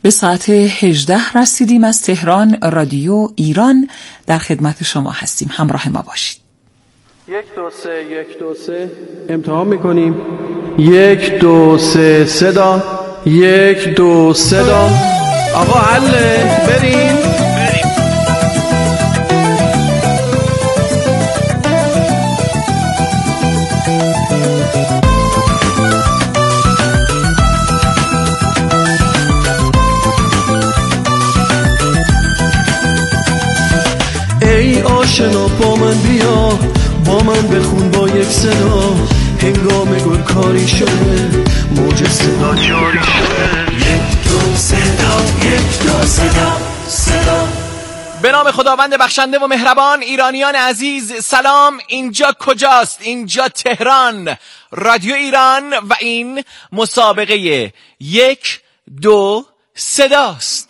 به ساعت 18 رسیدیم. از تهران رادیو ایران در خدمت شما هستیم. همراه ما باشید. 1 2 3 1 2 3 امتحان میکنیم. 1 2 3 صدا 1 2 صدا. آقا حله بریم. ای آشنا با من بیا، با من بخون با یک صدا، هنگام گل کاری شده، موج صدا جاری شده. 1 2 صدا 1 2 صدا صدا. به نام خداوند بخشنده و مهربان. ایرانیان عزیز سلام. اینجا کجاست؟ اینجا تهران، رادیو ایران و این مسابقه 1 2 صداست.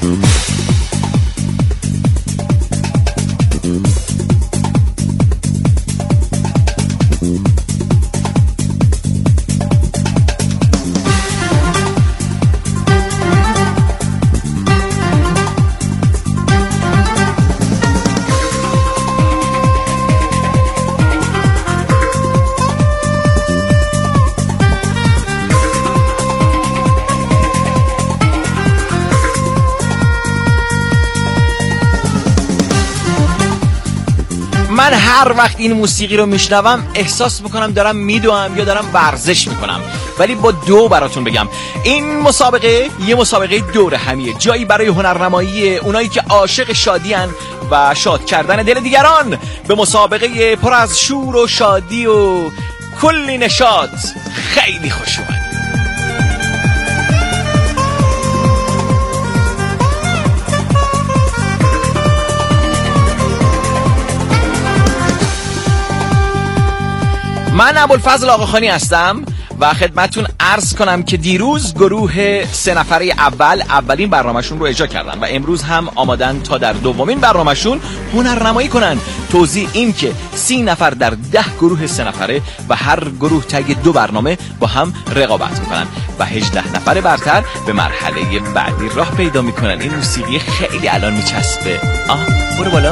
من هر وقت این موسیقی رو میشنوم احساس میکنم دارم میدوام یا دارم ورزش میکنم، ولی با دو براتون بگم این مسابقه یه مسابقه دور همیه، جایی برای هنرنمایی اونایی که عاشق شادیان و شاد کردن دل دیگران. به مسابقه پر از شور و شادی و کلی نشاط خیلی خوش اومد. من ابوالفضل آقاخانی هستم و خدمتتون عرض کنم که دیروز گروه 3 نفره اولین برنامهشون رو اجرا کردن و امروز هم آمادن تا در دومین برنامهشون هنرنمایی کنن. توضیح این که 30 نفر در 10 گروه 3 نفره و هر گروه طی 2 برنامه با هم رقابت میکنن و 18 نفر برتر به مرحله بعدی راه پیدا میکنن. این موسیقی خیلی الان میچسبه. برو بالا.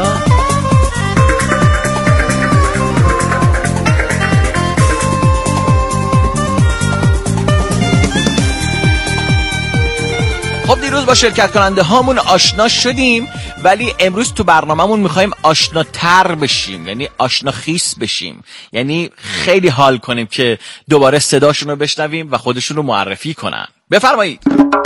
خب دیروز با شرکت کننده هامون آشنا شدیم، ولی امروز تو برنامه‌مون میخوایم آشناتر بشیم، یعنی آشنا خیس بشیم، یعنی خیلی حال کنیم که دوباره صداشون رو بشنویم و خودشون رو معرفی کنن. بفرمایید.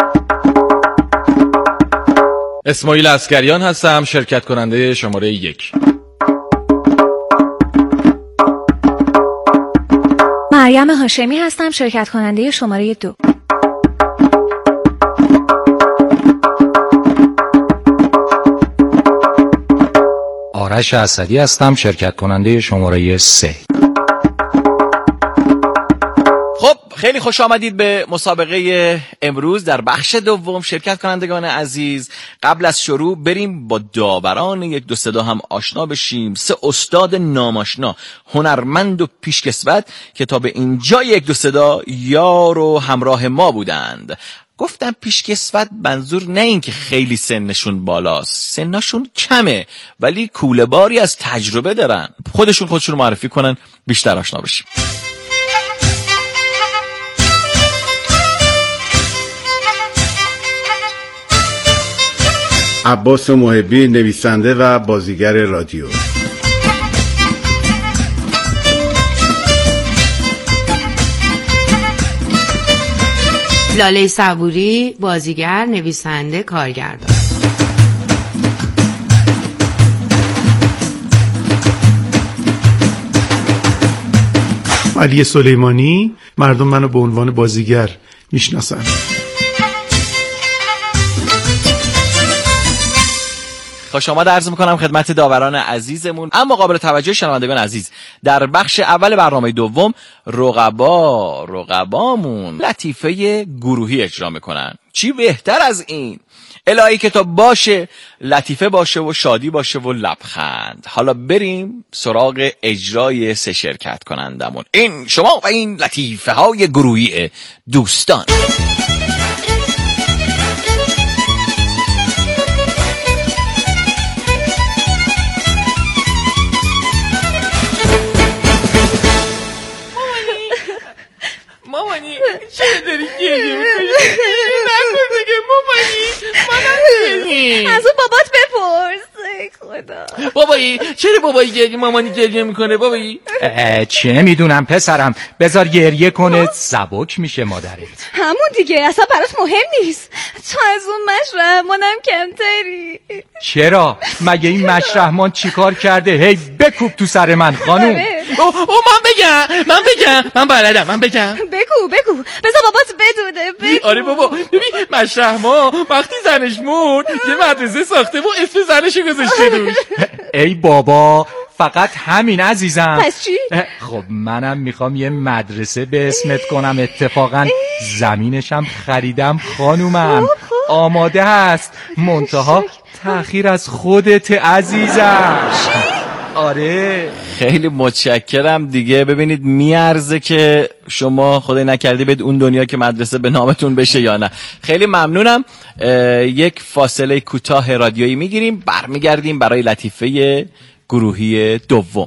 اسماعیل عسکریان هستم، شرکت کننده شماره 1. مریم هاشمی هستم، شرکت کننده شماره 2. آرش اسدی هستم، شرکت کننده شماره 3. خب خیلی خوش آمدید به مسابقه امروز. در بخش دوم شرکت کنندگان عزیز، قبل از شروع بریم با داوران 1 2 صدا هم آشنا بشیم. 3 استاد ناماشنا، هنرمند و پیشکسوت که تا به اینجا 1 2 صدا یار و همراه ما بودند. گفتم پیشکسوت، منظور نه این که خیلی سنشون بالاست، سنشون کمه ولی کوله باری از تجربه دارن. خودشون رو معرفی کنن بیشتر آشنا بشیم. عباس محبی، نویسنده و بازیگر رادیو. لاله صبوری، بازیگر، نویسنده، کارگردان. علی سلیمانی، مردم منو به عنوان بازیگر میشناسن. خوش آمد عرض میکنم خدمت داوران عزیزمون. اما قابل توجه شنوندگان عزیز، در بخش اول برنامه دوم رقبامون لطیفه گروهی اجرا میکنن. چی بهتر از این؟ الهی که تا باشه لطیفه باشه و شادی باشه و لبخند. حالا بریم سراغ اجرای 3 شرکت کنندمون، این شما و این لطیفه های گروهی دوستان. بابایی؟ چرا بابایی گریه مامانی گریه میکنه بابایی؟ چه میدونم پسرم، بذار گریه کنه سبک میشه مادرت. همون دیگه، اصلا برات مهم نیست. تو از اون مشرحمانم کمتری. چرا؟ مگه این مشرحمان چیکار کرده؟ هی بکوب تو سر من خانوم. من بلدم. من بگم بگو بذار بابات بدونه. بگو. آره بابا، ببین مشرحمان وقتی زنش مرد یه مدرسه ساخته و اسم زنشو گذاشته روش. ای بابا فقط همین عزیزم. پس چی؟ خب منم میخوام یه مدرسه به اسمت کنم، اتفاقا زمینشم خریدم خانومم. آماده هست، منتها تأخیر از خودت عزیزم. آره خیلی متشکرم دیگه. ببینید میارزه که شما خدای نکردی بید اون دنیا که مدرسه به نامتون بشه یا نه. خیلی ممنونم. یک فاصله کوتاه رادیویی میگیریم، برمیگردیم برای لطیفه گروهی دوم.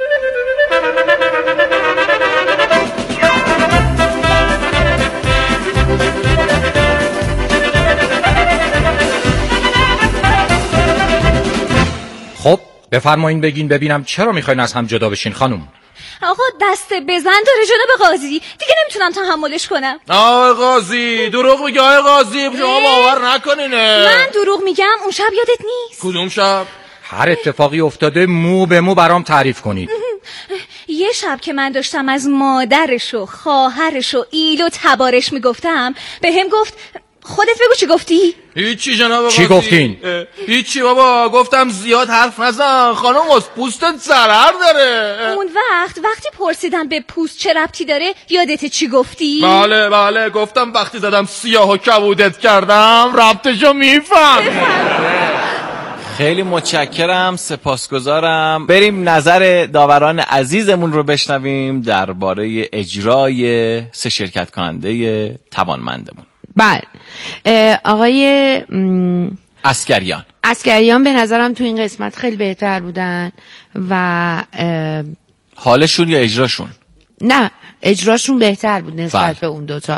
خب بفرمایین بگین ببینم چرا میخواین از هم جدا بشین خانم؟ آقا دست بزن داره جناب قاضی، دیگه نمیتونم تحملش کنم. آقای قاضی دروغ میگه. آقای قاضی شما باور نکنینه. من دروغ میگم؟ اون شب یادت نیست؟ کدوم شب؟ هر اتفاقی افتاده مو به مو برام تعریف کنید. یه شب که من داشتم از مادرش و خواهرش و ایل و تبارش میگفتم، به هم گفت خودت بگو چی گفتی؟ هیچی جناب قاضی. چی گفتین؟ هیچی بابا، گفتم زیاد حرف نزن خانم، از پوستت ضرر داره. اون وقتی پرسیدم به پوست چه ربطی داره، یادت چی گفتی؟ بله گفتم وقتی زدم سیاه و کبودت کردم ربطشو میفهم. خیلی متشکرم، سپاسگزارم. بریم نظر داوران عزیزمون رو بشنویم درباره اجرای 3 شرکت کننده توانمندمون. بله آقای اسکریان به نظرم تو این قسمت خیلی بهتر بودن و حالشون یا اجراشون؟ نه اجراشون بهتر بود نسبت به اون دوتا.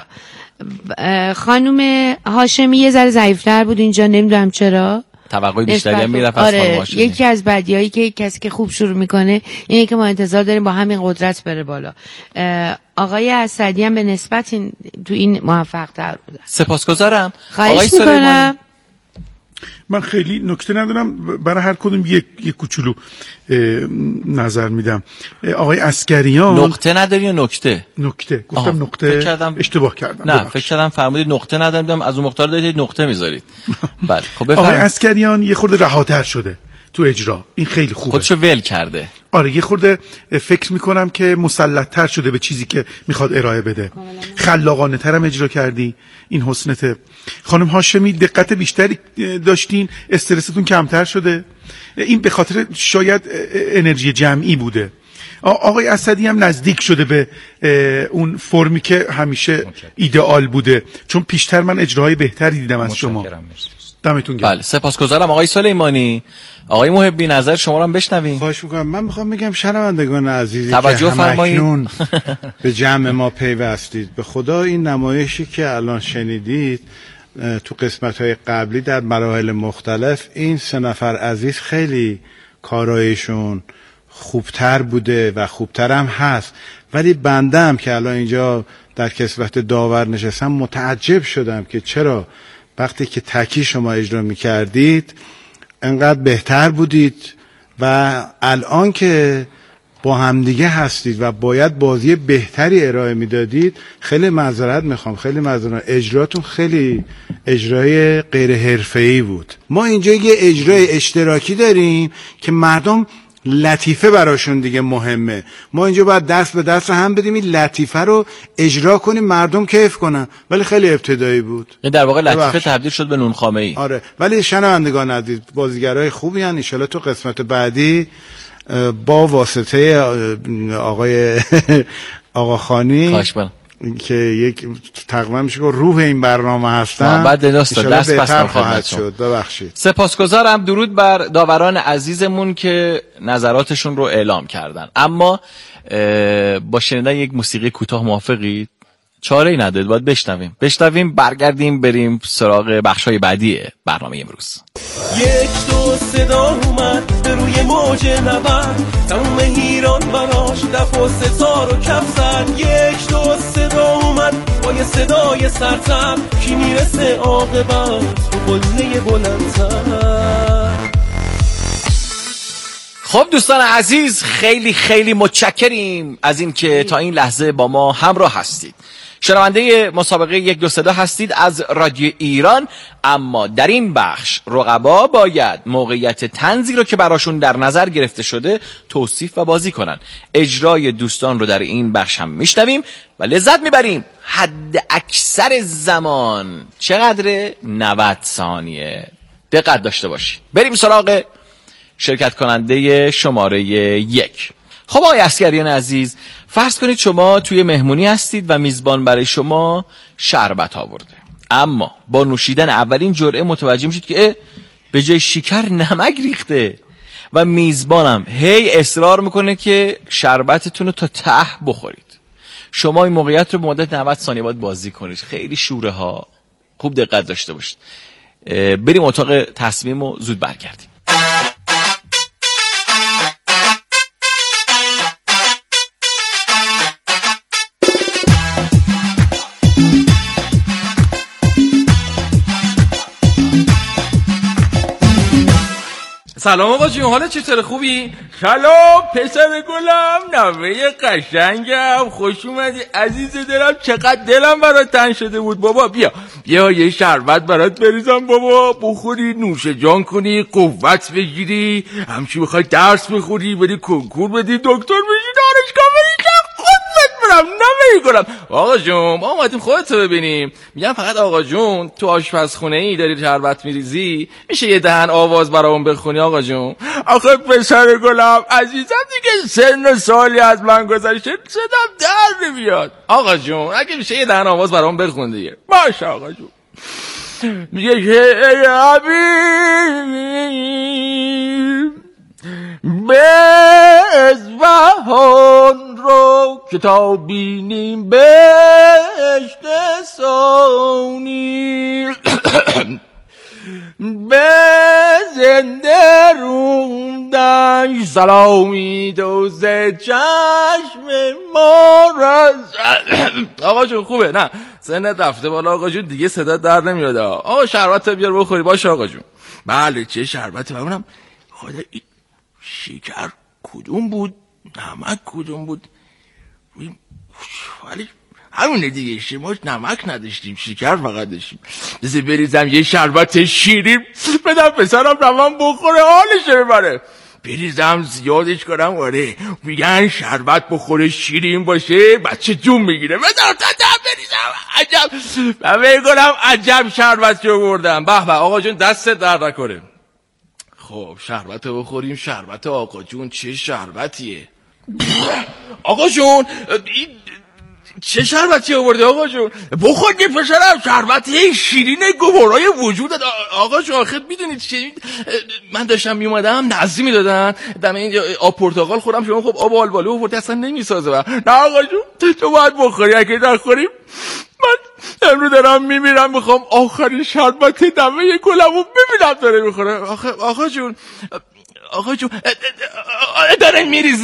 خانم هاشمی یه ذره ضعیف‌تر بود اینجا، نمیدونم چرا. توقع بیشتری هم میرفت از خانم هاشمی. یکی از بدیایی که کسی که خوب شروع میکنه اینه که ما انتظار داریم با همین قدرت بره بالا. آقای اسدی هم به نسبت تو این موفق تر بودن. سپاسگزارم. آقای سلیمانی من خیلی نکته ندارم، برای هر کدوم یک کوچولو نظر میدم. آقای اسکریان نقطه نداری یا نکته؟ نکته گفتم. نقطه اشتباه کردم. نه فکر کردم فرمودید نقطه ندارم، از اون مقدار دارید نقطه میذارید. بله خب بفرمایید. آقای اسکریان یه خورده رهاتر شده تو اجرا، این خیلی خوبه. خودشو ول کرده. آره یه خورده فکر میکنم که مسلط‌تر شده به چیزی که میخواد ارائه بده. خلاقانه ترم اجرا کردی، این حسنته. خانم هاشمی دقت بیشتری داشتین، استرستون کمتر شده. این به خاطر شاید انرژی جمعی بوده. آقای اسدی هم نزدیک شده به اون فرمی که همیشه ایدئال بوده، چون پیشتر من اجراهای بهتری دیدم از شما. دمتون گرم. بله سپاسگزارم. آقای سلیمانی، آقای محبی نظر شما رو هم بشنویم. خواهش می‌کنم. من میخوام بگم شنوندگان عزیزی توجه که همکنون به جمع ما پیوستید، به خدا این نمایشی که الان شنیدید تو قسمت‌های قبلی در مراحل مختلف، این 3 نفر عزیز خیلی کارایشون خوبتر بوده و خوبتر هم هست، ولی بنده هم که الان اینجا در کسوت داور نشستم متعجب شدم که چرا وقتی که تکی شما اجرا می‌کردید انقدر بهتر بودید و الان که با همدیگه هستید و باید بازی بهتری ارائه میدادید، خیلی معذرت میخوام، خیلی معذرت، اجراتون خیلی اجرای غیر حرفه‌ای بود. ما اینجا یه اجرای اشتراکی داریم که مردم لطیفه براشون دیگه مهمه. ما اینجا باید دست به دست هم بدیم این لطیفه رو اجرا کنیم، مردم کیف کنن، ولی خیلی ابتدایی بود. در واقع لطیفه تبدیل شد به نون خامه‌ای. آره ولی شنوندگان عزیز بازیگرای خوبی ان، ان شاءالله تو قسمت بعدی با واسطه آقای آقاخانی که یک تقریبا میشه که روح این برنامه هستن، بعد دست بهتر خواهد شد. ببخشید. سپاسگزارم. درود بر داوران عزیزمون که نظراتشون رو اعلام کردن. اما با شنیدن یک موسیقی کوتاه موافقید؟ چاره‌ای ندارید، باید بشنویم برگردیم بریم سراغ بخشای بعدی برنامه امروز. یک دو صدا اومد به روی موج نبرد، تموم ایران براش دف و ستار و کف زد. یک دو صدا اومد با یه صدای سرتر، کی میرسه عاقبت تو قله بلندتر. خب دوستان عزیز، خیلی خیلی متشکریم از این که تا این لحظه با ما همراه هستید. شنونده مسابقه 1 2 3 هستید از رادیو ایران، اما در این بخش رقبا باید موقعیت طنزی رو که براشون در نظر گرفته شده توصیف و بازی کنن. اجرای دوستان رو در این بخش هم میشنویم و لذت میبریم. حد اکثر زمان چقدره؟ 90 ثانیه. دقت داشته باشید. بریم سراغ شرکت کننده شماره 1. خب آقای عسکریان عزیز، فرض کنید شما توی مهمونی هستید و میزبان برای شما شربت آورده، اما با نوشیدن اولین جرعه متوجه میشید که به جای شکر نمک ریخته و میزبانم هی اصرار میکنه که شربتتون رو تا ته بخورید. شما این موقعیت رو به مدت 90 ثانیه باید بازی کنید. خیلی شوره ها، خوب دقت داشته باشید. بریم اتاق تصمیم و زود برگردیم. سلام آقا جون، حالت چطوره؟ خوبی؟ سلام پسر گلم، نوه قشنگم، خوش اومدی عزیز دلم. چقدر دلم برات تنگ شده بود. بابا بیا یه شربت برات بریزم بابا، بخوری نوش جان کنی، قوت بگیری، همچی بخوای درس بخوری، بری کنکور بدی، دکتر بشی، دانشگاه بری، نمیکنم. آقا جون ما اومدیم خودتو ببینیم. میگم فقط آقا جون تو آشپزخونه ای داری شربت میریزی، میشه یه دهن آواز برامون بخونی آقا جون؟ آخه پسر گلم عزیزم دیگه سن سالی از من گذشته، صدام در نمیاد. آقا جون اگه میشه یه دهن آواز برامون بخون دیگه. باشه آقا جون. میگه که ای حبیب به اصفهان رو که تا بینیم بهشت ثانی، به زنده روندن سلامی دوز چشم ما را. آقا جون خوبه؟ نه سنت رفته بالا آقا جون، دیگه صدا در نمیاد. آقا شربت بیار بخوری. باشه آقا جون. بله چه شربتی بمونم؟ خدا شکر کدوم بود؟ نمک کدوم بود؟ ولی همونه دیگه، شماش نمک نداشتیم، شکر فقط داشتیم. بذار بریزم یه شربت شیرین بدم پسرم روان بخوره، حالش ببره. بریزم زیادش کنم؟ آره میگن شربت بخوره شیرین باشه بچه جون میگیره. بذار تا بریزم. عجب من میگم عجب شربتی رو بردم. به به آقا جون دست در نکنه. خب شربت بخوریم. شربت آقا جون چه شربتیه؟ آقا جون چه شربتی آورده آقا جون؟ بخور یه پسرم، شربتی شیرین گوارای وجودت. آقا جون آخه میدونید چه، من داشتم میومدم نزدی میدادن دم این آب پرتقال خورم، شما خب آب آلبالو آورده اصلا نمیسازه. نه آقا جون تو باید بخوری، اگه نخوریم من امروز دارم میمیرم، میخوام آخرین شربت دمه گلمو ببینم داره میخوره. آقا جون داره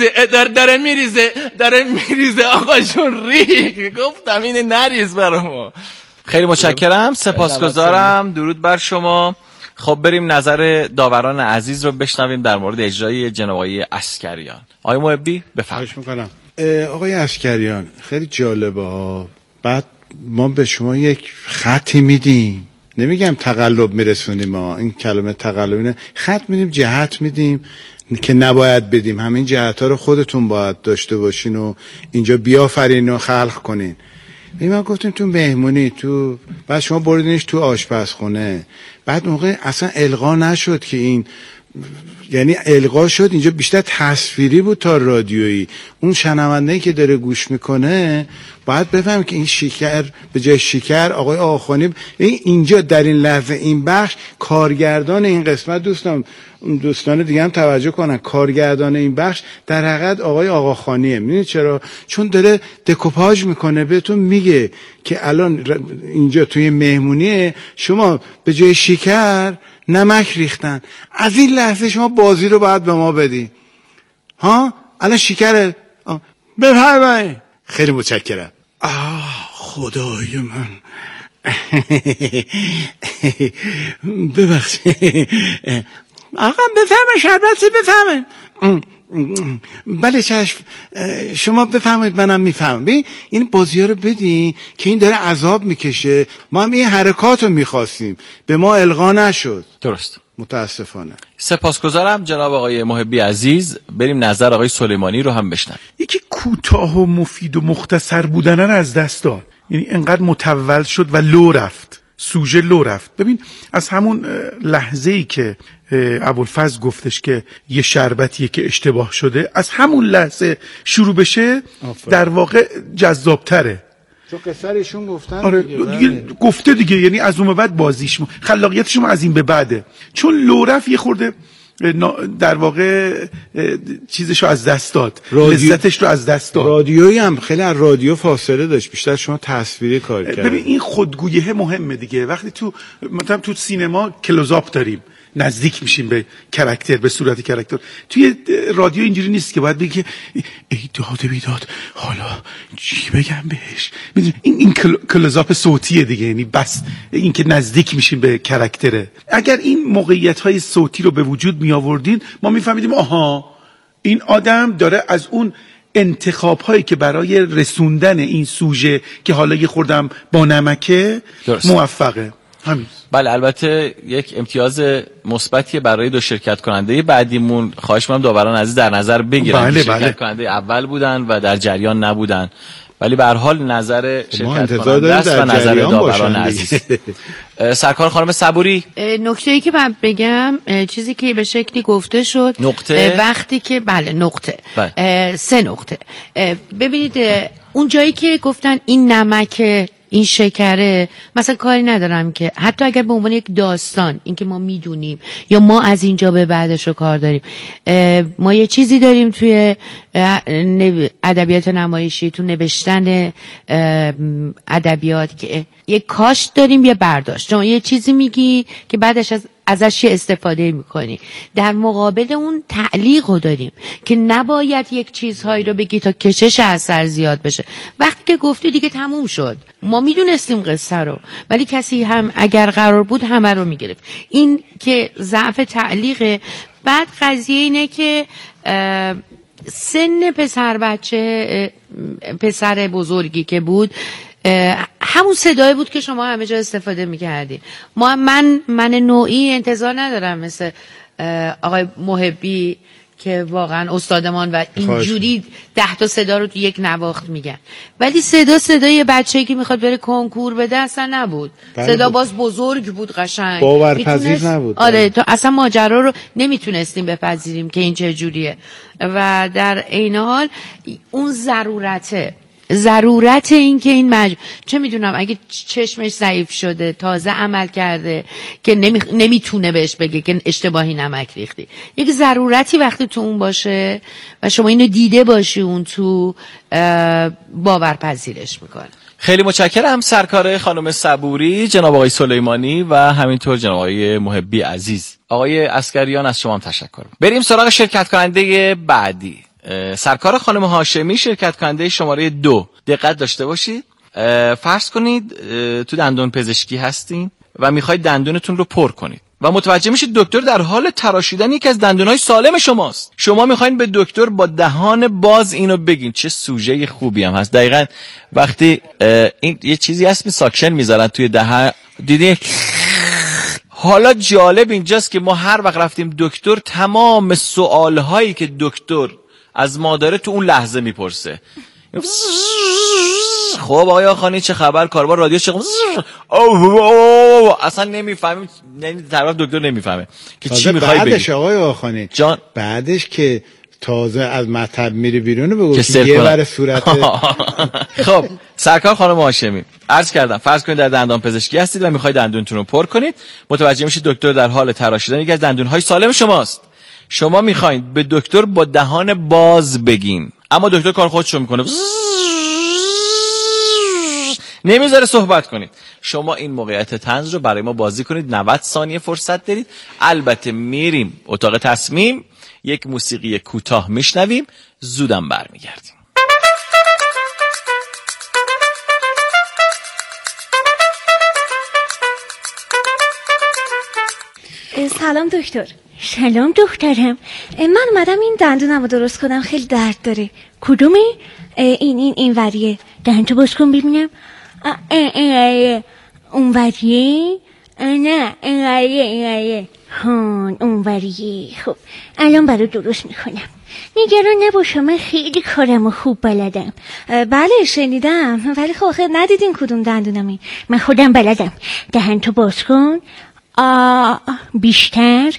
میریزه آقا جون، ریخ. گفتم اینه نریز برامو. خیلی متشکرم، سپاسگزارم، درود بر شما. خب بریم نظر داوران عزیز رو بشنویم در مورد اجرای جناب آقای عسکریان. آقای محبی بفرمایید. میکنم. آقای عسکریان خیلی جالبه ها. بعد ما به شما یک خطی میدیم، نمیگم تقلب میرسونیم، ما این کلمه تقلب اینه، خط میدیم، جهت میدیم که نباید بدیم. همین جهت ها رو خودتون باید داشته باشین و اینجا بیافرین و خلق کنین. ما گفتیم تو مهمونی، تو بعد شما بردینش تو آشپزخونه، بعد موقع اصلا القا نشد که این یعنی القا شد اینجا بیشتر تصویری بود تا رادیویی. اون شنونده‌ای که داره گوش میکنه باید بفهم که این شکر به جای شکر آقای آقاخانی اینجا در این لحظه این بخش کارگردان این قسمت دوستان دیگه هم توجه کنن، کارگردان این بخش در حقیقت آقای آقاخانیه. میدونید چرا؟ چون داره دکوپاژ میکنه، بهتون میگه که الان اینجا توی مهمونیه شما به جای شکر نمک ریختن، از این لحظه شما بازی رو باید به ما بدی. ها الان شکر بفرمایید. خیلی متشکرم. خدای من ببخشید. آقا بفرمایید شربتی بفرمایید. بله چشم، شما بفرمایید منم میفهمم. ببین این بازی ها رو بدین که این داره عذاب میکشه، ما هم این حرکات رو میخواستیم، به ما القا نشد. درست، متاسفانه. سپاسگزارم جناب آقای محبی عزیز. بریم نظر آقای سلیمانی رو هم بشنویم. یکی کوتاه و مفید و مختصر بودن رو از دست داد، یعنی انقدر متول شد و لو رفت، سوژه لو رفت. ببین از همون لحظه‌ای که ابوالفضل گفتش که یه شربتیه که اشتباه شده، از همون لحظه شروع بشه در واقع جذابتره. چون قصرشون گفتن. آره دیگه گفته دیگه، یعنی از اون به بعد بازیش خلاقیتش از این به بعده. چون لو رفت یه خورده در واقع چیزشو از دست داد، لذتش رو از دست داد. رادیویی هم خیلی از رادیو فاصله داشت، بیشتر شما تصویری کار کردید. ببین این خودگوییه مهمه دیگه. وقتی مثلا تو سینما کلوزآپ داریم، نزدیک میشیم به کاراکتر، به صورت کاراکتر. توی رادیو اینجوری نیست که باید بگی که ای داد بیداد حالا چی بگم بهش. این کلوزآپ صوتیه دیگه، یعنی بس این که نزدیک میشیم به کاراکتره. اگر این موقعیت‌های صوتی رو به وجود می آوردین ما میفهمیدیم آها این آدم داره از اون انتخاب‌هایی که برای رسوندن این سوژه که حالا یه خوردم با نمکه موفقه. همین. بله البته یک امتیاز مثبتیه برای دو شرکت کننده بعدیمون. خواهش می‌کنم داوران عزیز در نظر بگیرن که شرکت کننده اول بودن و در جریان نبودن، ولی به هر حال نظر شرکت کننده است و نظر داوران عزیز. سرکار خانم صبوری، نکته‌ای که من بگم چیزی که به شکلی گفته شد نقطه وقتی که نقطه 3 نقطه. ببینید اون جایی که گفتن این نمک این شکره، مثلا کاری ندارم که حتی اگر به عنوان یک داستان این که ما میدونیم یا ما از اینجا به بعدش رو کار داریم، ما یه چیزی داریم توی ادبیات نمایشی، تو نوشتن ادبیات که یک کاش داریم یه برداشت. شما یه چیزی میگی که بعدش ازش استفاده میکنی، در مقابل اون تعلیق رو داریم که نباید یک چیزهایی رو بگی تا کشش اثر زیاد بشه. وقتی که گفتی دیگه تموم شد، ما میدونستیم قصه رو، ولی کسی هم اگر قرار بود همه رو میگرفت. این که ضعف تعلیقه. بعد قضیه اینه که سن پسر بزرگی که بود همون صدای بود که شما همه جا استفاده میکردین. من نوعی انتظار ندارم مثل آقای محبی که واقعا استادمان و اینجوری 10 تا صدا رو تو یک نواخت میگن، ولی صدای بچه‌ای که میخواد بره کنکور بده اصلا نبود. صدا باز بزرگ بود، قشنگ، باورپذیر نبود. آره تو اصلا ماجرا رو نمیتونستیم بپذیریم که این چه جوریه. و در عین حال اون ضرورت این که این چه میدونم اگه چشمش ضعیف شده، تازه عمل کرده که نمیتونه بهش بگه که اشتباهی نمک ریختی، یک ضرورتی وقتی تو اون باشه و شما اینو دیده باشی اون تو، باورپذیرش میکنه. خیلی متشکرم سرکار خانم صبوری، جناب آقای سلیمانی و همینطور جناب آقای محبی عزیز. آقای عسکریان از شما هم تشکر. بریم سراغ شرکت کننده بعدی. سرکار خانم هاشمی، شرکت کننده شماره 2. دقت داشته باشید. فرض کنید تو دندون پزشکی هستین و میخواید دندونتون رو پر کنید و متوجه میشید دکتر در حال تراشیدن یکی از دندونهای سالم شماست. شما میخواین به دکتر با دهان باز اینو بگین. چه سوژه خوبی هم هست. دقیقاً وقتی این یه چیزی هست ساکشن میذارن توی دهن، دیدین؟ حالا جالب اینجاست که ما هر وقت رفتیم دکتر، تمام سوالهایی که دکتر از ما داره تو اون لحظه میپرسه. خب آقای آخانی چه خبر؟ کاربار رادیو چه اصلا نمیفهمیم، یعنی طرف دکتر نمیفهمه که چی میخوای بگی. بعدش آقای آخانی جان بعدش که تازه از مطب میری بیرون بگو که یه بر صورت. خب سرکار خانم هاشمی، عرض کردم فرض کنید در دندان پزشکی هستید و میخواید دندونتون رو پر کنید، متوجه میشید دکتر در حال تراشیدن یکی از دندونهای سالم شماست. شما میخواید به دکتر با دهان باز بگین، اما دکتر کار خودشو میکنه، نمیذاره صحبت کنید. شما این موقعیت طنز رو برای ما بازی کنید، 90 ثانیه فرصت دارید. البته میریم اتاق تصمیم، یک موسیقی کوتاه میشنویم، زودم برمیگردیم. سلام دکتر. سلام دخترم، من اومدم این دندونم رو درست کنم، خیلی درد داره. کدومه؟ این وریه. دهنتو باز کن ببینم. اون وریه؟ نه این وریه. اون وریه. خب الان برای درست میکنم، نگران نباشم، من خیلی کارمو خوب بلدم. بله شنیدم، ولی خب آخه ندیدین کدوم دندونمه. من خودم بلدم. دهنتو باز کن. بیشتر.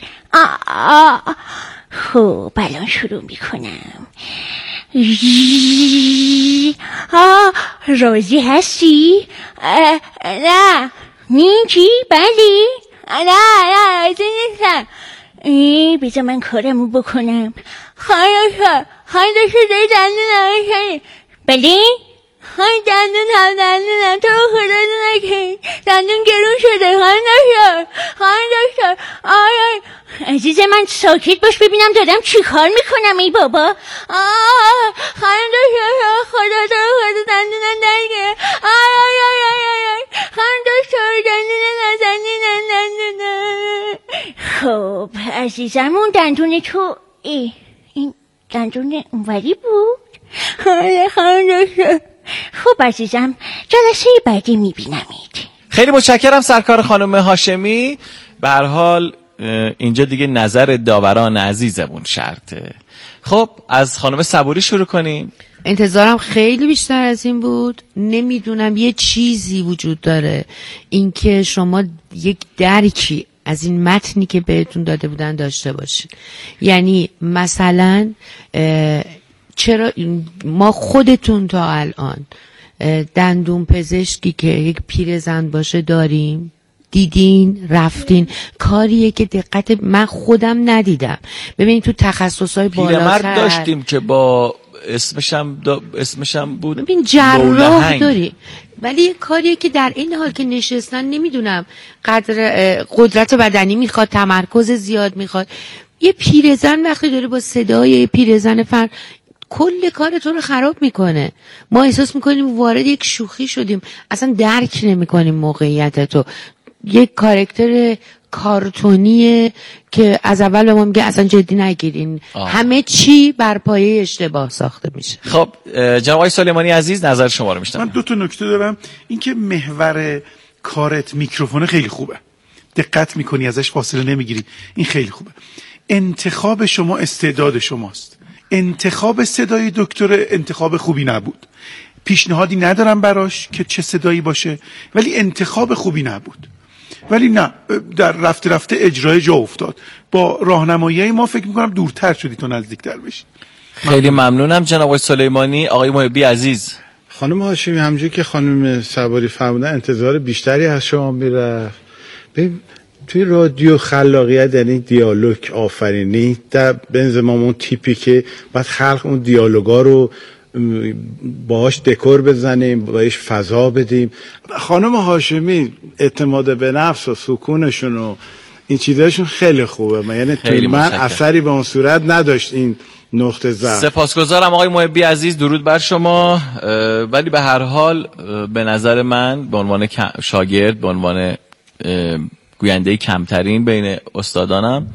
خب الان شروع میکنم. راضی هستی؟ نه. چی؟ بلی؟ نه راضی نیستم. بذار من کارمو بکنم. خواهی داشته داری دندون نمیشنی. بلی؟ خواهی دندون تو خدا نکنی، دندون گرون شده. خواهی داشته آی عزیز من ساکت باش ببینم دادم چی کار میکنم. ای بابا خواهی داشته خدا تو خدا دندونم درگه. خواهی داشته دندونم. خب عزیزم اون دندون تو این دندون اونوری بود. خواهی داشته. خب عزیزم جلسه بعدی میبینمید. خیلی متشکرم سرکار خانم هاشمی. به هر حال اینجا دیگه نظر داوران عزیزمون شرطه. خب از خانم صبوری شروع کنیم. انتظارم خیلی بیشتر از این بود. نمیدونم یه چیزی وجود داره، اینکه شما یک درکی از این متنی که بهتون داده بودن داشته باشید. یعنی مثلا چرا ما خودتون تا الان دندون پزشکی که یک پیرزن باشه داریم؟ دیدین؟ رفتین؟ کاریه که دقت من خودم ندیدم. ببینید تو تخصصهای بالاتر پیرمرد داشتیم که با اسمشم بود. ببین جراح داری، ولی یک کاریه که در این حال که نشستن نمیدونم قدرت بدنی میخواد، تمرکز زیاد میخواد. یه پیرزن وقتی داره با صدای پیرزن کل کار تو رو خراب میکنه. ما احساس میکنیم وارد یک شوخی شدیم، اصلا درک نمیکنیم موقعیت تو. یک کاراکتر کارتونیه که از اول به ما میگه اصلا جدی نگیرین. همه چی بر پایه اشتباه ساخته میشه. خب جناب آقای سلیمانی عزیز نظر شما رو میشنوم. من 2 نکته دارم. اینکه محور کارت میکروفون خیلی خوبه، دقت میکنی ازش فاصله نمیگیری، این خیلی خوبه. انتخاب شما استعداد شماست. انتخاب صدای دکتر انتخاب خوبی نبود. پیشنهادی ندارم براش که چه صدایی باشه، ولی انتخاب خوبی نبود. ولی نه، در رفته اجرای جا افتاد. با راهنمایی ما فکر میکنم دورتر شدی تو نزدیکتر بشی. خیلی ممنونم جناب آقای سلیمانی. آقای محبی عزیز. خانم هاشمی همونجوری که خانم صبوری فرمودن انتظار بیشتری از شما میرفت. ببین توی رادیو خلاقیت یعنی دیالوگ آفرینی، در بنظام اون تیپی که بعد خلق اون دیالوگا رو باهاش دکور بزنیم، باهاش فضا بدیم. خانم هاشمی اعتماد به نفس و سکونشون و این چیزاشون خیلی خوبه. یعنی توی من اثری به اون صورت نداشت این نقطه ضعف. سپاسگزارم آقای محبی عزیز، درود بر شما. ولی به هر حال به نظر من به عنوان شاگرد، به عنوان گوینده کمترین بین استادانم،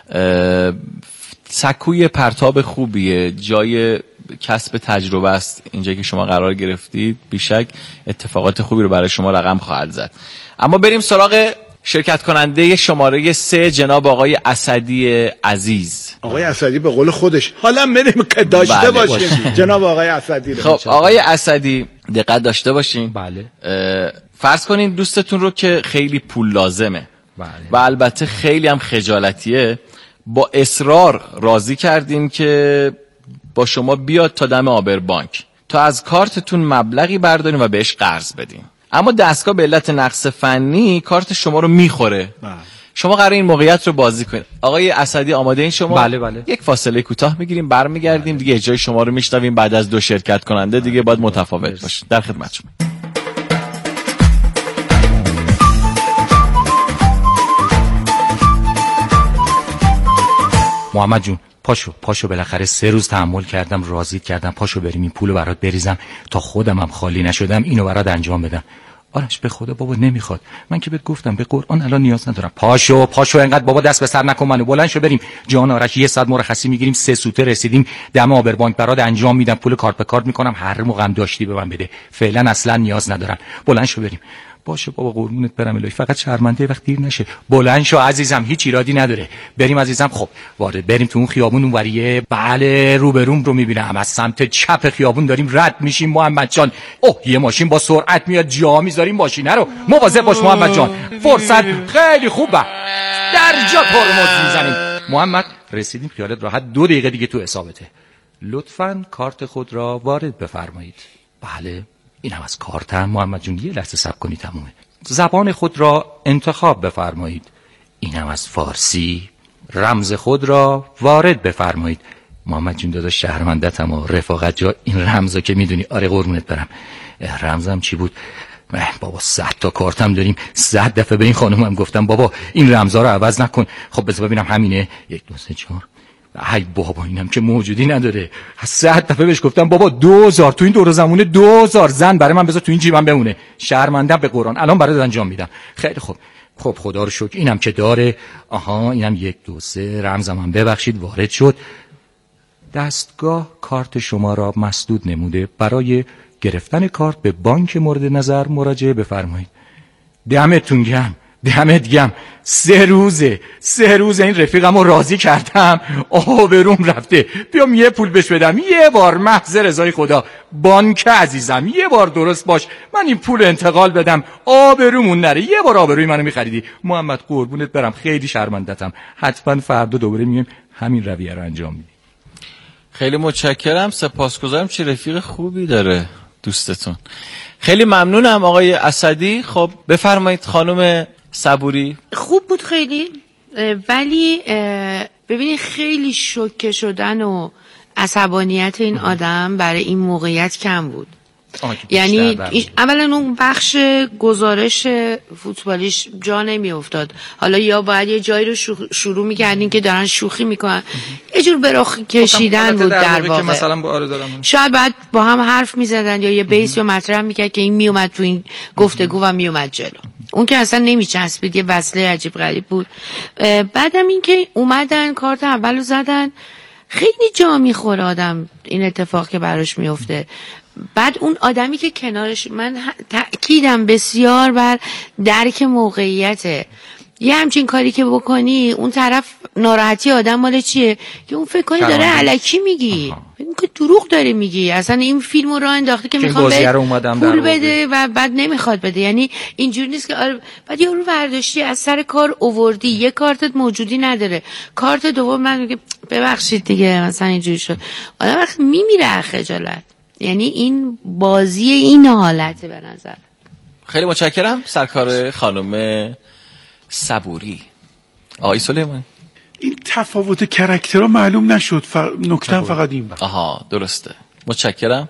سکوی پرتاب خوبیه، جای کسب تجربه است. اینجا که شما قرار گرفتید بیشک اتفاقات خوبی رو برای شما رقم خواهد زد. اما بریم سراغ شرکت کننده شماره 3 جناب آقای اسدی عزیز. آقای اسدی به قول خودش حالا بریم که داشته باشیم. جناب آقای اسدی. خب آقای اسدی دقت داشته باشین. بله. فرض کنین دوستتون رو که خیلی پول لازمه. بله. و البته خیلی هم خجالتیه، با اصرار راضی کردین که با شما بیاد تا دم آبربانک تا از کارتتون مبلغی بردارین و بهش قرض بدین. اما دستگاه به علت نقص فنی کارت شما رو میخوره. شما قراره این موقعیت رو بازی کنید. آقای اسدی آماده این شما؟ بله. یک فاصله کوتاه میگیریم، برمیگردیم دیگه اجرای شما رو میشنویم. بعد از 2 شرکت کننده دیگه باید متفاوت باشید. در خدمت شما. محمد جون پاشو بالاخره 3 روز تحمل کردم، راضیت کردم، پاشو بریم این پولو برات بریزم تا خودم هم خالی نشدم اینو برات انجام بدم. آرش به خدا بابا نمیخواد، من که بهت گفتم به قرآن الان نیاز ندارم. پاشو انقدر بابا دست به سر نکن منو، بلند شو بریم. جان آرش 1 ساعت مرخصی میگیریم، 3 سوته رسیدیم دم آبربانک برات انجام میدم، پول کارت به کارت میکنم، هر موقع هم داشتی به من بده. فعلا اصلا نیاز ندارم. بلند شو بریم. باشه بابا قربونت برم الهی، فقط شرمنده وقت دیر نشه. بلند شو عزیزم، هیچ ایرادی نداره. بریم عزیزم. خب وارد بریم تو اون خیابون اونوریه. بله روبروم رو میبینم، از سمت چپ خیابون داریم رد میشیم محمد جان. اوه یه ماشین با سرعت میاد، جا میذاریم ماشینه رو. مواظب باش محمد جان، فرصت خیلی خوبه، در جا ترمز میزنیم. محمد رسیدیم، خیالت راحت، 2 دقیقه دیگه تو حسابته. لطفاً کارت خود را وارد بفرمایید. بله اینم از کارتم. محمد جون یه لحظه صبر کنی تمومه. زبان خود را انتخاب بفرمایید. اینم از فارسی. رمز خود را وارد بفرمایید. محمد جون داداش شهرمندتم و رفاقت جا این رمزا که میدونی. آره قربونت برم. رمزم چی بود؟ بابا 100 تا کارتم داریم، 100 دفعه به این خانومم گفتم بابا این رمزا رو عوض نکن. خب بذار ببینم همینه. 1 2 3 4. ای بابا اینم که موجودی نداره. 100 دفعه بهش گفتم بابا 2000 تو این دور زمونه 2000 زن برای من بذار تو این جیبم بمونه. شرمندم به قرآن، الان برات انجام میدم. خیلی خوب. خب خدا رو شکر اینم که داره. آها اینم 1 2 3 رمزم هم ببخشید وارد شد. دستگاه کارت شما را مسدود نموده. برای گرفتن کارت به بانک مورد نظر مراجعه بفرمایید. دمتون گرم. 3 روزه این رفیقمو راضی کردم، آبروم رفته. بیام یه پول بهش بدم یه بار، محض رضای خدا. بانک عزیزم یه بار درست باش، من این پول انتقال بدم آبرومون نره. یه بار آبروی منو میخریدی محمد، قربونت برم، خیلی شرمندتم. حتما فردا دوباره میگم همین رویه رو انجام میدی. خیلی متشکرم، سپاسگزارم. چه رفیق خوبی داره دوستتون. خیلی ممنونم آقای اسدی. خب بفرمایید خانم صبوری. خوب بود خیلی، ولی ببینید خیلی شوکه شدن و عصبانیت این آدم برای این موقعیت کم بود. یعنی اولا اون بخش گزارش فوتبالیش جا نمی افتاد. حالا یا باید یه جایی رو شروع میکردین که دارن شوخی میکنن، یه جور براخ کشیدن بود در واقع. شاید بعد با هم حرف میزدن یا یه بیس یا مطرح میکرد که این میومد تو این گفتگو و میومد جلو. اون که اصلا نمیچسبید، یه وصله عجیب غریب بود. بعدم این که اومدن کارت اولو زدن، خیلی جا میخوره آدم این اتفاق که براش میفته. بعد اون آدمی که کنارش، من تأکیدم بسیار بر درک موقعیته. یه همچین کاری که بکنی اون طرف ناراحتی آدم مال چیه که اون فکر کنی داره الکی میگی، که دروغ داره میگی. اصلا این فیلمو راه انداخته که میخوام پول بده و بعد نمیخواد بده. یعنی اینجوری نیست که بعد یارو برداشتی از سر کار اووردی، یه کارتت موجودی نداره، کارت دوم من میگه ببخشید دیگه مثلا اینجوری شد. آدم وقت میمیره خجالت. یعنی این بازی این حالته به نظر. خیلی متشکرم سرکار خانم صبوری. آقای سلیمانی، این تفاوت کرکترها معلوم نشد، نکته فقط این بود. آها درسته، متشکرم.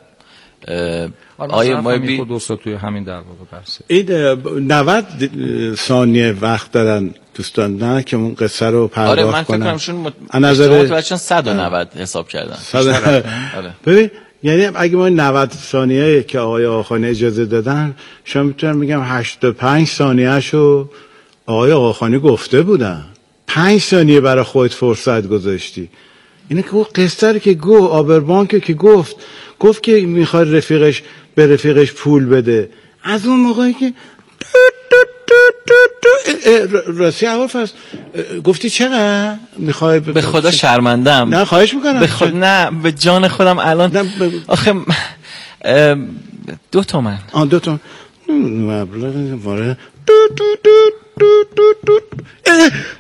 آقای مایبی دوستا توی همین در واقع بحثه. این 90 ثانیه وقت دارن دوستان نه که اون قصه رو پرداخت کنن. آره من فکر کنم شون نظر 190 حساب کردن. ببین یعنی اگه ما 90 ثانیه که آقای آقاخانی اجازه دادن، شما میتونم بگم 85 ثانیه‌شو آقای آقاخانی گفته بودن. 5 ثانیه برای خودت فرصت گذاشتی. اینه که اون قصه رو که آبربانک که گفت که میخواد به رفیقش پول بده. از اون موقعی که راستی ابوالفضل گفتی چقدر میخوای؟ به خدا شرمندم. نه خواهش میکنم. نه به جان خودم الان آخه 2 تومن. 2 تومن مبلغ وارد